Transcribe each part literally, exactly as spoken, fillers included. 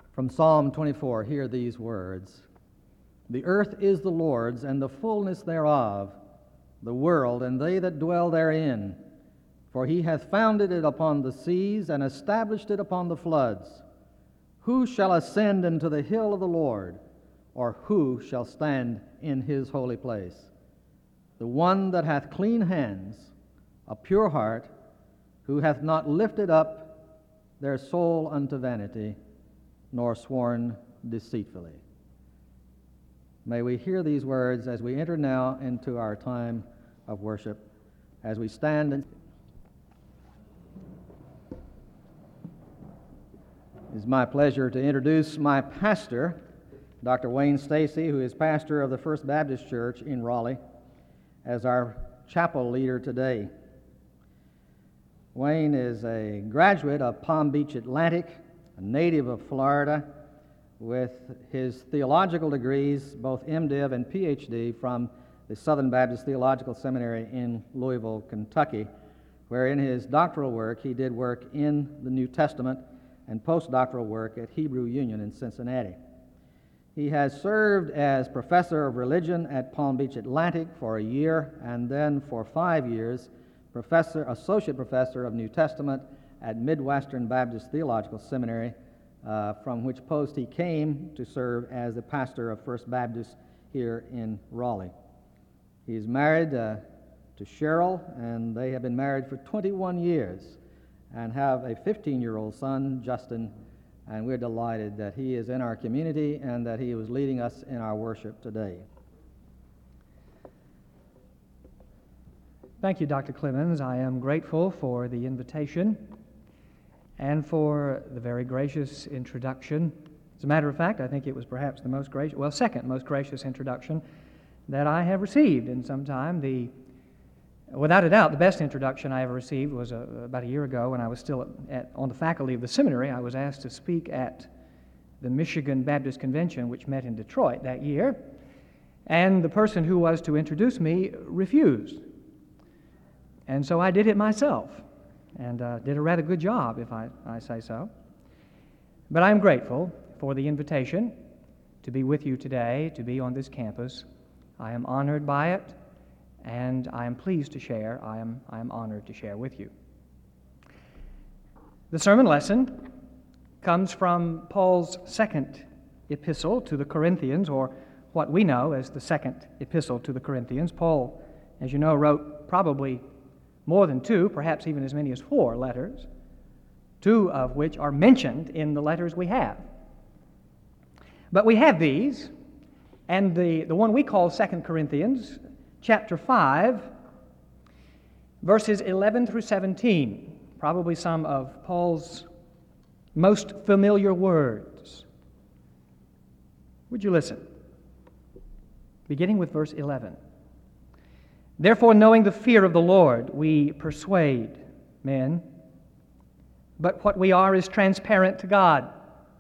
From Psalm twenty-four, hear these words. The earth is the Lord's, and the fullness thereof, the world, and they that dwell therein. For he hath founded it upon the seas, and established it upon the floods. Who shall ascend into the hill of the Lord, or who shall stand in his holy place? The one that hath clean hands, a pure heart, who hath not lifted up their soul unto vanity, nor sworn deceitfully. May we hear these words as we enter now into our time of worship, as we stand and It is my pleasure to introduce my pastor, Doctor Wayne Stacy, who is pastor of the First Baptist Church in Raleigh, as our chapel leader today. Wayne is a graduate of Palm Beach Atlantic, a native of Florida, with his theological degrees, both MDiv and PhD, from the Southern Baptist Theological Seminary in Louisville, Kentucky, where in his doctoral work he did work in the New Testament and postdoctoral work at Hebrew Union in Cincinnati. He has served as professor of religion at Palm Beach Atlantic for a year, and then for five years, professor, associate professor of New Testament at Midwestern Baptist Theological Seminary, uh, from which post he came to serve as the pastor of First Baptist here in Raleigh. He is married uh, to Cheryl, and they have been married for twenty-one years and have a fifteen-year-old son, Justin, and we're delighted that he is in our community and that he was leading us in our worship today. Thank you, Doctor Clemens. I am grateful for the invitation and for the very gracious introduction. As a matter of fact, I think it was perhaps the most gracious, well, second most gracious introduction that I have received in some time. The Without a doubt, the best introduction I ever received was uh, about a year ago when I was still at, at, on the faculty of the seminary. I was asked to speak at the Michigan Baptist Convention, which met in Detroit that year, and the person who was to introduce me refused. And so I did it myself, and uh, did a rather good job, if I, I say so. But I'm grateful for the invitation to be with you today, to be on this campus. I am honored by it, and I am pleased to share, I am, I am honored to share with you. The sermon lesson comes from Paul's second epistle to the Corinthians, or what we know as the second epistle to the Corinthians. Paul, as you know, wrote probably more than two, perhaps even as many as four letters, two of which are mentioned in the letters we have. But we have these, and the, the one we call Second Corinthians, chapter five, verses eleven through seventeen, probably some of Paul's most familiar words. Would you listen? Beginning with verse eleven. Therefore, knowing the fear of the Lord, we persuade men, but what we are is transparent to God.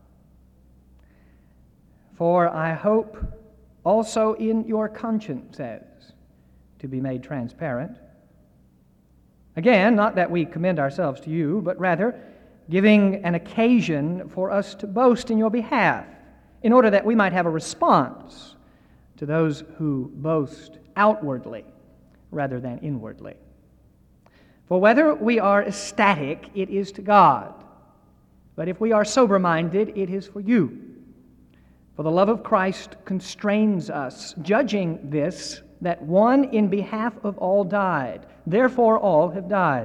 For I hope also in your consciences to be made transparent. Again, not that we commend ourselves to you, but rather giving an occasion for us to boast in your behalf, in order that we might have a response to those who boast outwardly rather than inwardly. For whether we are ecstatic, it is to God, but if we are sober-minded, it is for you. For the love of Christ constrains us, judging this, that one in behalf of all died, therefore all have died.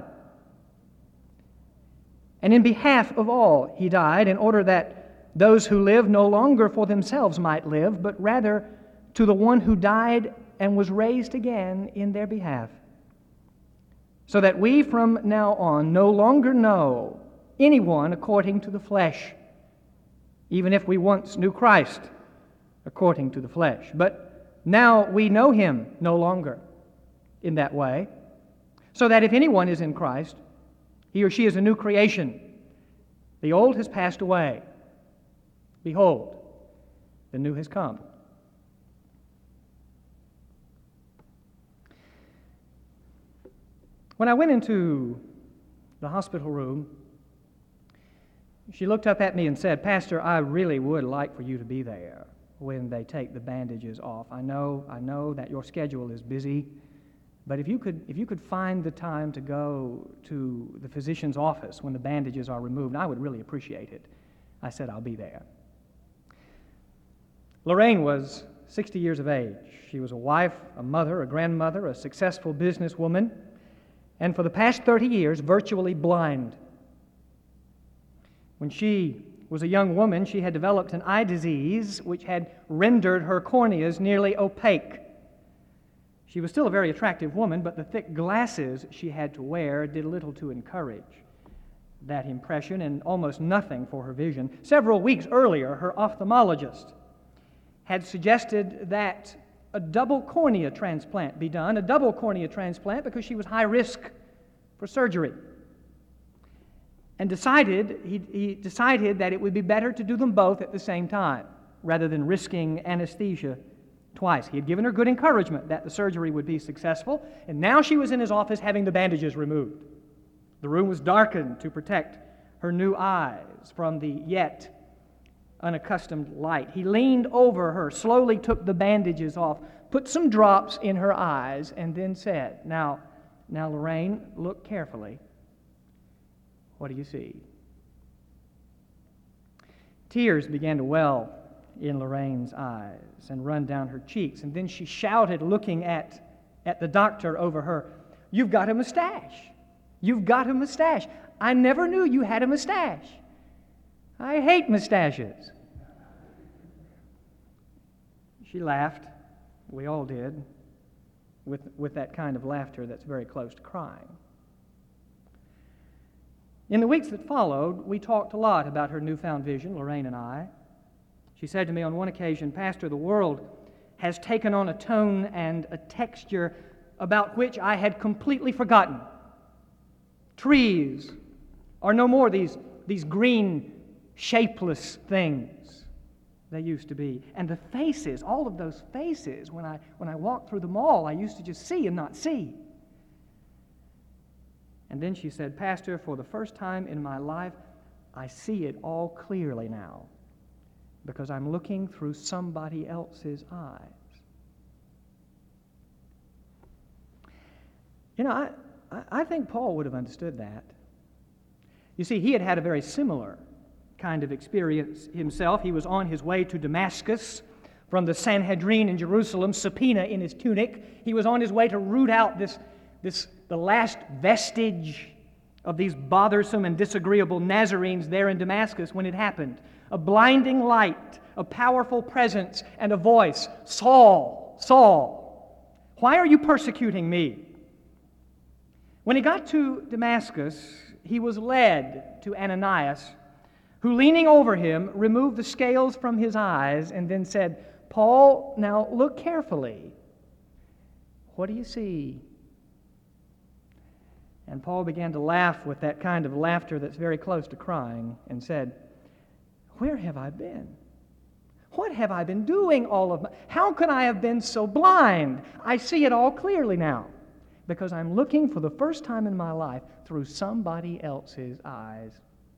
And in behalf of all he died, in order that those who live no longer for themselves might live, but rather to the one who died and was raised again in their behalf. So that we from now on no longer know anyone according to the flesh, even if we once knew Christ according to the flesh. But now we know him no longer in that way, so that if anyone is in Christ, he or she is a new creation. The old has passed away. Behold, the new has come. When I went into the hospital room She looked up at me and said, "Pastor, I really would like for you to be there when they take the bandages off. I know, I know that your schedule is busy, but if you could, if you could find the time to go to the physician's office when the bandages are removed, I would really appreciate it." I said, "I'll be there." Lorraine was sixty years of age. She was a wife, a mother, a grandmother, a successful businesswoman, and for the past thirty years, virtually blind. When she was a young woman, she had developed an eye disease which had rendered her corneas nearly opaque. She was still a very attractive woman, but the thick glasses she had to wear did little to encourage that impression and almost nothing for her vision. Several weeks earlier, her ophthalmologist had suggested that a double cornea transplant be done, a double cornea transplant because she was high risk for surgery. And decided he, he decided that it would be better to do them both at the same time rather than risking anesthesia twice. He had given her good encouragement that the surgery would be successful, and now she was in his office having the bandages removed. The room was darkened to protect her new eyes from the yet unaccustomed light. He leaned over her, slowly took the bandages off, put some drops in her eyes, and then said, Now, now, Lorraine, look carefully. What do you see?" Tears began to well in Lorraine's eyes and run down her cheeks, and then she shouted, looking at, at the doctor over her, "You've got a mustache! You've got a mustache! I never knew you had a mustache! I hate mustaches!" She laughed. We all did, with, with that kind of laughter that's very close to crying. In the weeks that followed, we talked a lot about her newfound vision, Lorraine and I. She said to me on one occasion, "Pastor, the world has taken on a tone and a texture about which I had completely forgotten. Trees are no more these, these green, shapeless things they used to be. And the faces, all of those faces, when I, when I walked through the mall, I used to just see and not see." And then she said, "Pastor, for the first time in my life, I see it all clearly now because I'm looking through somebody else's eyes." You know, I, I think Paul would have understood that. You see, he had had a very similar kind of experience himself. He was on his way to Damascus from the Sanhedrin in Jerusalem, subpoena in his tunic. He was on his way to root out this This, the last vestige of these bothersome and disagreeable Nazarenes there in Damascus when it happened. A blinding light, a powerful presence, and a voice, "Saul, Saul, why are you persecuting me?" When he got to Damascus, he was led to Ananias, who, leaning over him, removed the scales from his eyes and then said, "Paul, now look carefully. What do you see?" And Paul began to laugh with that kind of laughter that's very close to crying and said, "Where have I been? What have I been doing all of my... How could I have been so blind? I see it all clearly now because I'm looking for the first time in my life through somebody else's eyes."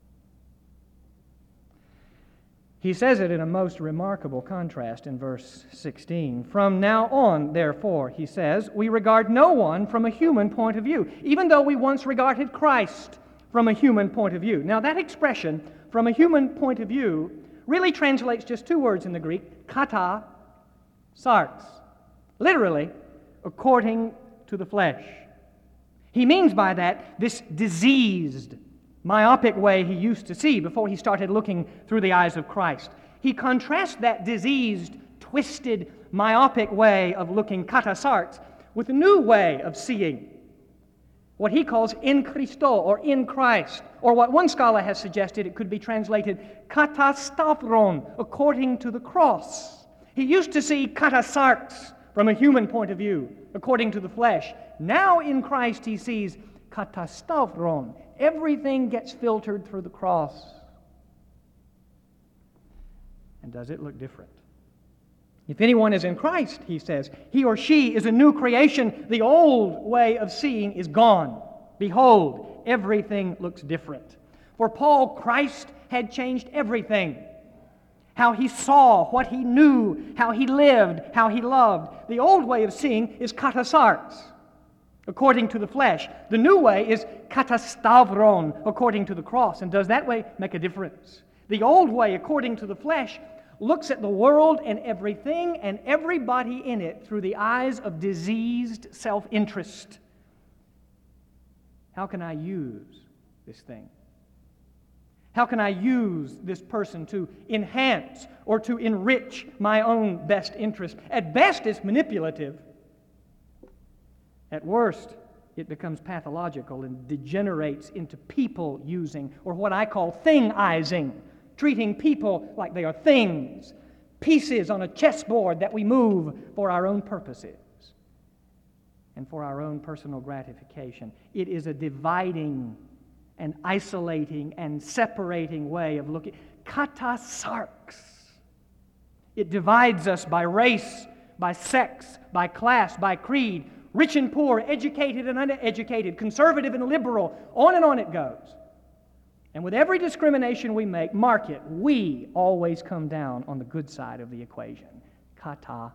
He says it in a most remarkable contrast in verse sixteen. "From now on, therefore," he says, "we regard no one from a human point of view, even though we once regarded Christ from a human point of view." Now, that expression, "from a human point of view," really translates just two words in the Greek, kata sarx, literally, according to the flesh. He means by that this diseased, myopic way he used to see before he started looking through the eyes of Christ. He contrasts that diseased, twisted, myopic way of looking, kata sarx, with a new way of seeing, what he calls in Christo, or in Christ, or what one scholar has suggested it could be translated kata stavron, according to the cross. He used to see kata sarx from a human point of view, according to the flesh. Now in Christ he sees kata stavron. Everything gets filtered through the cross. And does it look different? If anyone is in Christ, he says, he or she is a new creation. The old way of seeing is gone. Behold, everything looks different. For Paul, Christ had changed everything. How he saw, what he knew, how he lived, how he loved. The old way of seeing is katasarx, according to the flesh. The new way is katastavron, according to the cross. And does that way make a difference? The old way, according to the flesh, looks at the world and everything and everybody in it through the eyes of diseased self-interest. How can I use this thing? How can I use this person to enhance or to enrich my own best interest? At best, it's manipulative. At worst, it becomes pathological and degenerates into people-using, or what I call thingizing, treating people like they are things, pieces on a chessboard that we move for our own purposes and for our own personal gratification. It is a dividing and isolating and separating way of looking. Katasarx. It divides us by race, by sex, by class, by creed, rich and poor, educated and uneducated, conservative and liberal, on and on it goes. And with every discrimination we make, mark it, we always come down on the good side of the equation. Katasarx.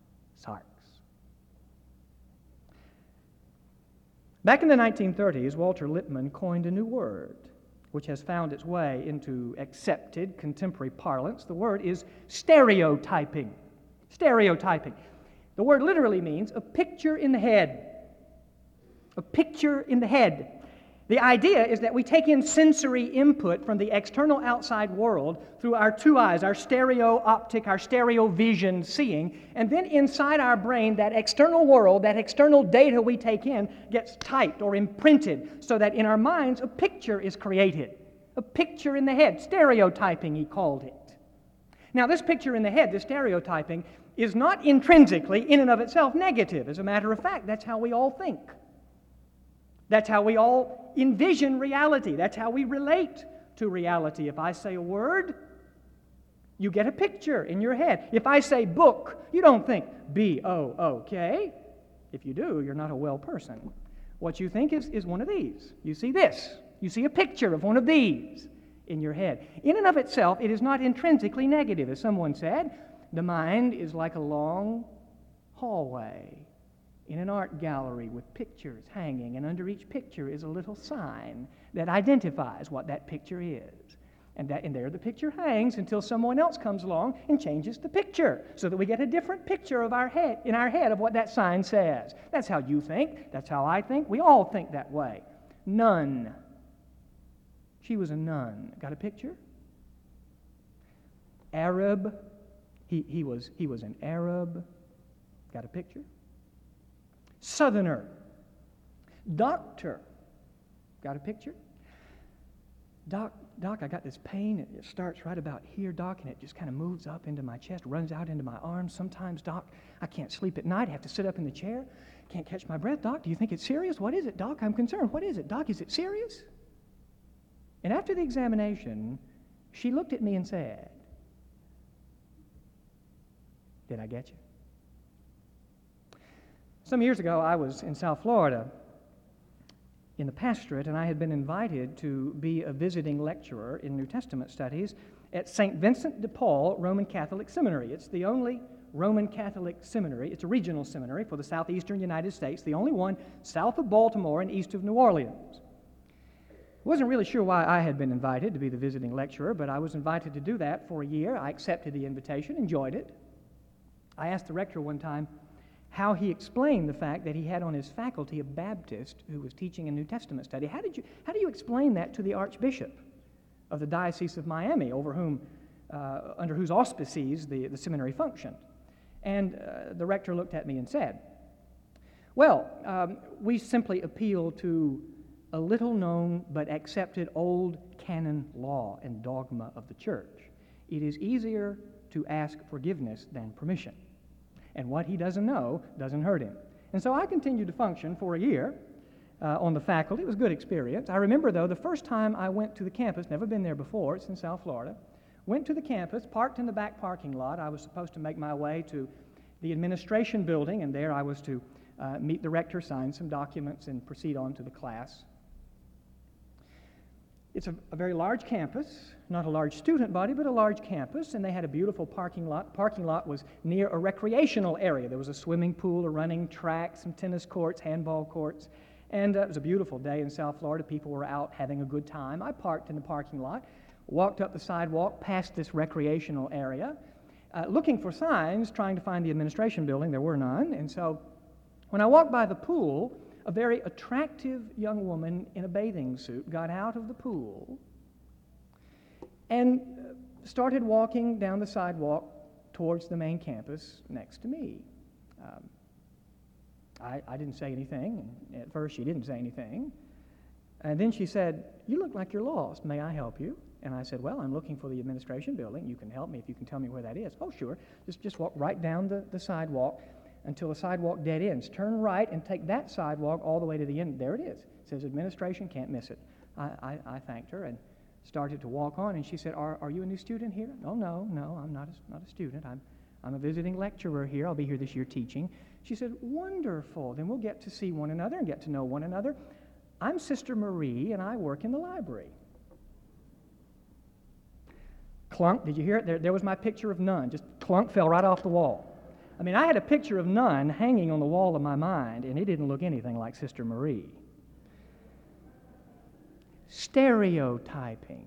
Back in the nineteen thirties, Walter Lippmann coined a new word, which has found its way into accepted contemporary parlance. The word is stereotyping. Stereotyping. The word literally means a picture in the head. A picture in the head. The idea is that we take in sensory input from the external outside world through our two eyes, our stereo optic, our stereo vision seeing, and then inside our brain, that external world, that external data we take in gets typed or imprinted so that in our minds a picture is created. A picture in the head. Stereotyping, he called it. Now, this picture in the head, this stereotyping, is not intrinsically, in and of itself, negative. As a matter of fact, that's how we all think. That's how we all envision reality. That's how we relate to reality. If I say a word, you get a picture in your head. If I say book, you don't think B O O K. If you do, you're not a well person. What you think is, is one of these. You see this. You see a picture of one of these in your head. In and of itself, it is not intrinsically negative. As someone said, the mind is like a long hallway in an art gallery with pictures hanging, and under each picture is a little sign that identifies what that picture is. And, that, and there the picture hangs until someone else comes along and changes the picture so that we get a different picture of our head, in our head of what that sign says. That's how you think. That's how I think. We all think that way. Nun. She was a nun. Got a picture? Arab. He, he, was, he was an Arab. Got a picture? Southerner. Doctor. Got a picture? Doc, Doc, I got this pain. It starts right about here, Doc, and it just kind of moves up into my chest, runs out into my arms. Sometimes, Doc, I can't sleep at night. I have to sit up in the chair. Can't catch my breath. Doc, do you think it's serious? What is it, Doc? I'm concerned. What is it, Doc? Is it serious? And after the examination, she looked at me and said, "Did I get you?" Some years ago, I was in South Florida in the pastorate, and I had been invited to be a visiting lecturer in New Testament studies at Saint Vincent de Paul Roman Catholic Seminary. It's the only Roman Catholic seminary. It's a regional seminary for the southeastern United States, the only one south of Baltimore and east of New Orleans. I wasn't really sure why I had been invited to be the visiting lecturer, but I was invited to do that for a year. I accepted the invitation, enjoyed it. I asked the rector one time how he explained the fact that he had on his faculty a Baptist who was teaching a New Testament study. How did you, how do you explain that to the Archbishop of the Diocese of Miami, over whom, uh, under whose auspices the, the seminary functioned? And uh, the rector looked at me and said, "Well, um, we simply appeal to a little-known but accepted old canon law and dogma of the church. It is easier to ask forgiveness than permission. And what he doesn't know doesn't hurt him." And so I continued to function for a year uh, on the faculty. It was a good experience. I remember, though, the first time I went to the campus, never been there before, it's in South Florida, went to the campus, parked in the back parking lot. I was supposed to make my way to the administration building, and there I was to uh, meet the rector, sign some documents, and proceed on to the class. It's a, a very large campus, not a large student body, but a large campus, and they had a beautiful parking lot. Parking lot was near a recreational area. There was a swimming pool, a running track, some tennis courts, handball courts, and uh, it was a beautiful day in South Florida. People were out having a good time. I parked in the parking lot, walked up the sidewalk past this recreational area, uh, looking for signs, trying to find the administration building. There were none, and so when I walked by the pool, a very attractive young woman in a bathing suit got out of the pool and started walking down the sidewalk towards the main campus next to me. Um, I, I didn't say anything. At first, she didn't say anything. And then she said, "You look like you're lost. May I help you?" And I said, "Well, I'm looking for the administration building. You can help me if you can tell me where that is." "Oh, sure. Just, just walk right down the, the sidewalk until the sidewalk dead ends. Turn right and take that sidewalk all the way to the end. There it is. It says administration, can't miss it." I, I, I thanked her and started to walk on, and she said, are, are you a new student here?" "Oh, no, no, I'm not a, not a student. I'm, I'm a visiting lecturer here. I'll be here this year teaching." She said, "Wonderful. Then we'll get to see one another and get to know one another. I'm Sister Marie, and I work in the library." Clunk, did you hear it? There, there was my picture of Nun. Just clunk, fell right off the wall. I mean, I had a picture of Nun hanging on the wall of my mind, and it didn't look anything like Sister Marie. Stereotyping.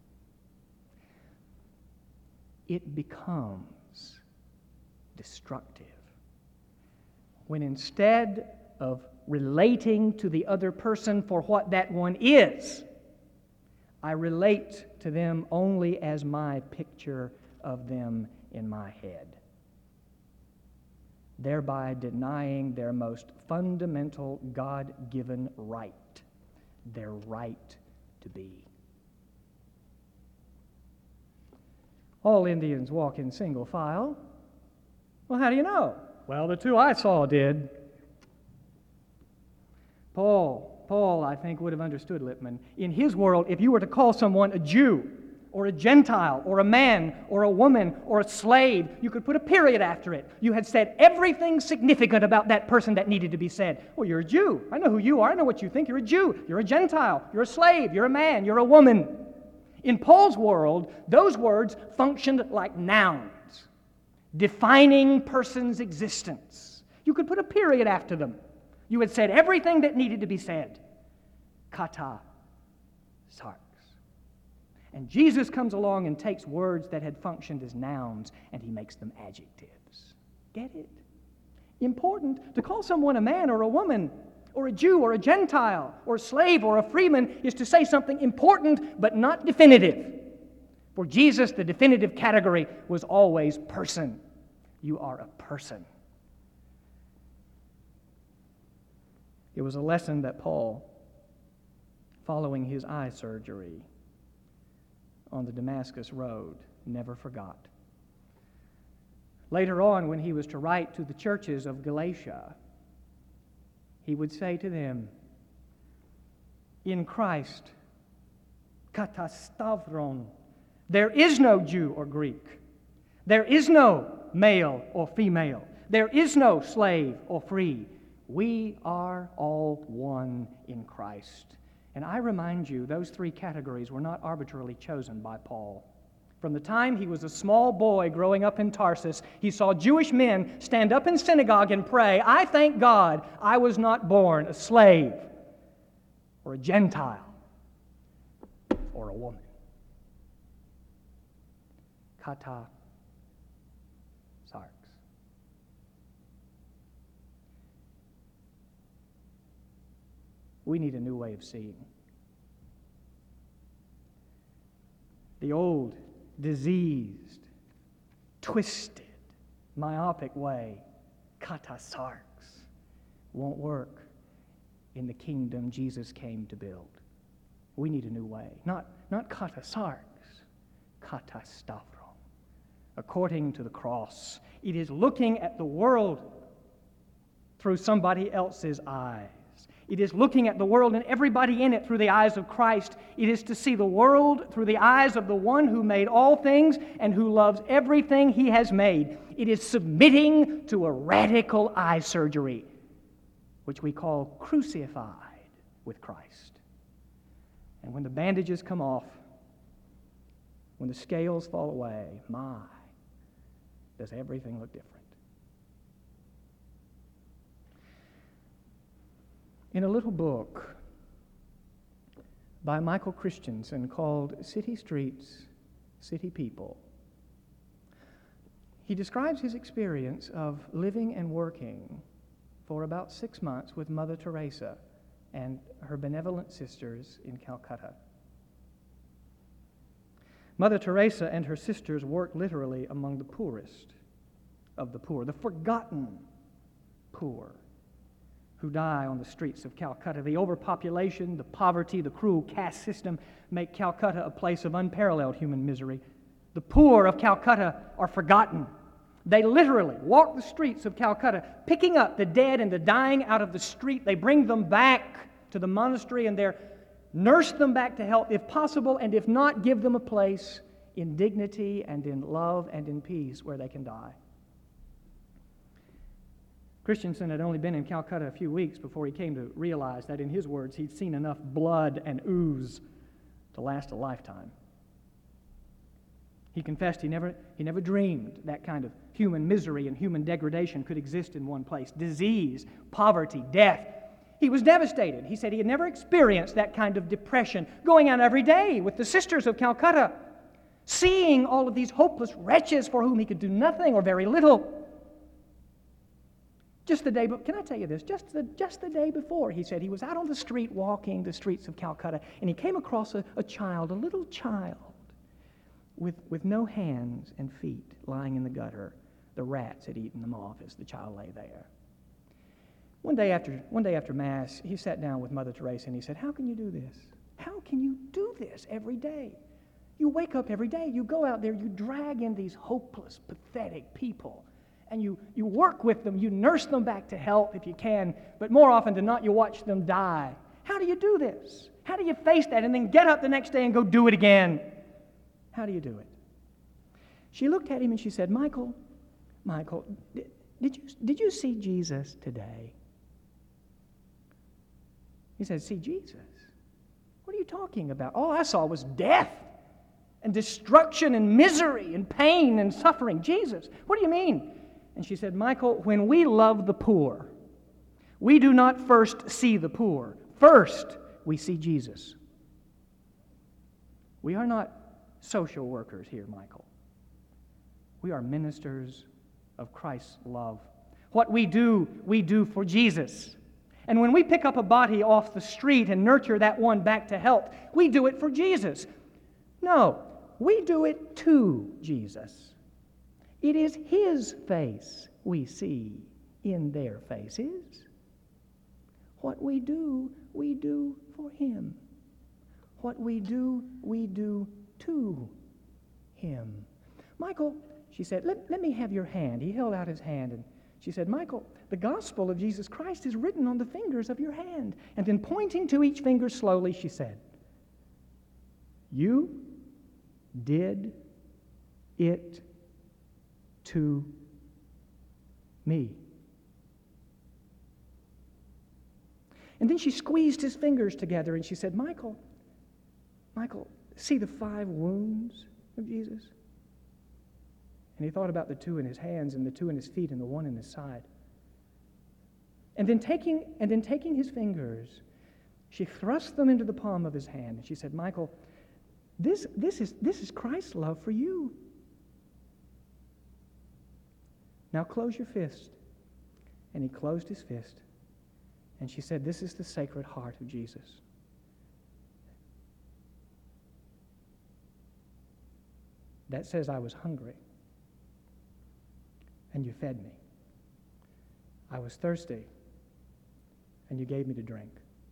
It becomes destructive when instead of relating to the other person for what that one is, I relate to them only as my picture of them in my head, thereby denying their most fundamental God-given right, their right to be. All Indians walk in single file. Well, how do you know? Well, the two I saw did. Paul, Paul, I think, would have understood Lippmann. In his world, if you were to call someone a Jew, or a Gentile, or a man, or a woman, or a slave, you could put a period after it. You had said everything significant about that person that needed to be said. Well, you're a Jew. I know who you are. I know what you think. You're a Jew. You're a Gentile. You're a slave. You're a man. You're a woman. In Paul's world, those words functioned like nouns, defining person's existence. You could put a period after them. You had said everything that needed to be said. Kata sarx. And Jesus comes along and takes words that had functioned as nouns and he makes them adjectives. Get it? Important. To call someone a man or a woman or a Jew or a Gentile or a slave or a freeman is to say something important but not definitive. For Jesus, the definitive category was always person. You are a person. It was a lesson that Paul, following his eye surgery on the Damascus Road, never forgot. Later on, when he was to write to the churches of Galatia, he would say to them, in Christ, katastavron, there is no Jew or Greek. There is no male or female. There is no slave or free. We are all one in Christ. And I remind you, those three categories were not arbitrarily chosen by Paul. From the time he was a small boy growing up in Tarsus, he saw Jewish men stand up in synagogue and pray, I thank God I was not born a slave or a Gentile or a woman. Kata sarx. We need a new way of seeing. The old, diseased, twisted, myopic way, kata sarx, won't work in the kingdom Jesus came to build. We need a new way. Not, not kata sarx, kata stavron. According to the cross, it is looking at the world through somebody else's eyes. It is looking at the world and everybody in it through the eyes of Christ. It is to see the world through the eyes of the one who made all things and who loves everything he has made. It is submitting to a radical eye surgery, which we call crucified with Christ. And when the bandages come off, when the scales fall away, my, does everything look different. In a little book by Michael Christensen called City Streets, City People, he describes his experience of living and working for about six months with Mother Teresa and her benevolent sisters in Calcutta. Mother Teresa and her sisters worked literally among the poorest of the poor, the forgotten poor who die on the streets of Calcutta. The overpopulation, the poverty, the cruel caste system make Calcutta a place of unparalleled human misery. The poor of Calcutta are forgotten. They literally walk the streets of Calcutta, picking up the dead and the dying out of the street. They bring them back to the monastery and there nurse them back to health if possible, and if not, give them a place in dignity and in love and in peace where they can die. Christensen had only been in Calcutta a few weeks before he came to realize that, in his words, he'd seen enough blood and ooze to last a lifetime. He confessed he never, he never dreamed that kind of human misery and human degradation could exist in one place. Disease, poverty, death. He was devastated. He said he had never experienced that kind of depression, going out every day with the sisters of Calcutta, seeing all of these hopeless wretches for whom he could do nothing or very little. Just the day, but can I tell you this? Just the, just the day before, he said he was out on the street walking the streets of Calcutta, and he came across a, a child, a little child, with, with no hands and feet, lying in the gutter. The rats had eaten them off as the child lay there. One day after, one day after Mass, he sat down with Mother Teresa and he said, "How can you do this? How can you do this every day? You wake up every day, you go out there, you drag in these hopeless, pathetic people, and you, you work with them, you nurse them back to health if you can, but more often than not, you watch them die. How do you do this? How do you face that and then get up the next day and go do it again? How do you do it?" She looked at him and she said, Michael, Michael, did, did you, did you see Jesus today?" He said, "See Jesus? What are you talking about? All I saw was death and destruction and misery and pain and suffering. Jesus, what do you mean?" And she said, "Michael, when we love the poor, we do not first see the poor. First, we see Jesus. We are not social workers here, Michael. We are ministers of Christ's love. What we do, we do for Jesus. And when we pick up a body off the street and nurture that one back to health, we do it for Jesus. No, we do it to Jesus. It is His face we see in their faces. What we do, we do for Him. What we do, we do to Him." "Michael," she said, let, let me have your hand." He held out his hand, and she said, "Michael, the gospel of Jesus Christ is written on the fingers of your hand." And then pointing to each finger slowly, she said, "You did it to me." And then she squeezed his fingers together and she said, Michael, Michael, see the five wounds of Jesus?" And he thought about the two in his hands and the two in his feet and the one in his side. And then taking, and then taking his fingers, she thrust them into the palm of his hand and she said, "Michael, this, this, is, this is Christ's love for you. Now close your fist." And he closed his fist. And she said, "This is the Sacred Heart of Jesus." That says I was hungry, and you fed me. I was thirsty, and you gave me to drink.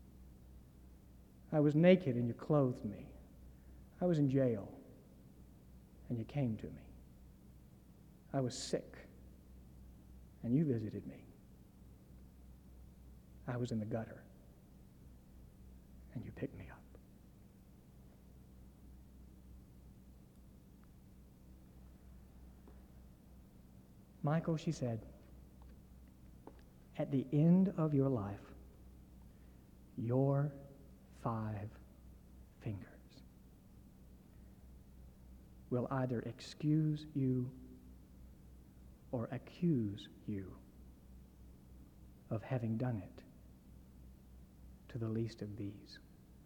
I was naked, and you clothed me. I was in jail, and you came to me. I was sick, and you visited me. I was in the gutter, and you picked me up. Michael, she said, at the end of your life, your five will either excuse you or accuse you of having done it to the least of these.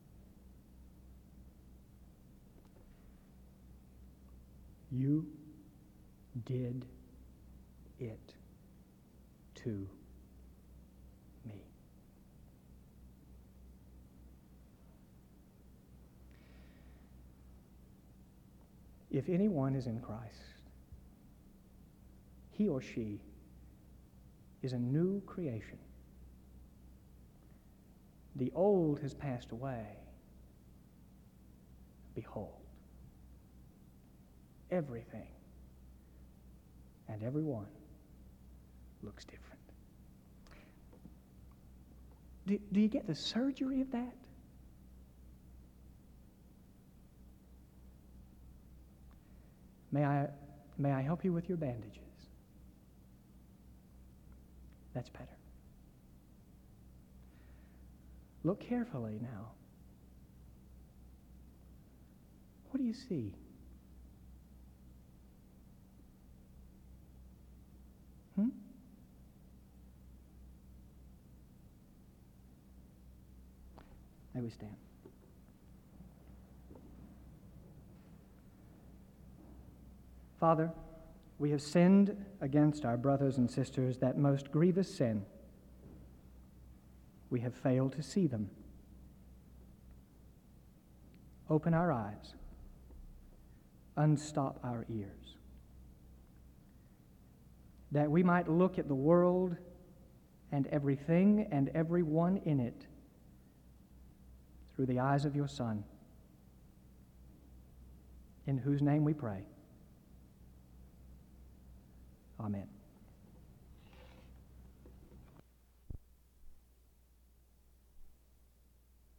You did it to me. If anyone is in Christ, he or she is a new creation. The old has passed away. Behold, everything and everyone looks different. Do, do you get the surgery of that? May I, may I help you with your bandages? That's better. Look carefully now. What do you see? Hmm? May we stand? Father, we have sinned against our brothers and sisters that most grievous sin. We have failed to see them. Open our eyes. Unstop our ears. That we might look at the world and everything and everyone in it through the eyes of your Son, in whose name we pray. Amen.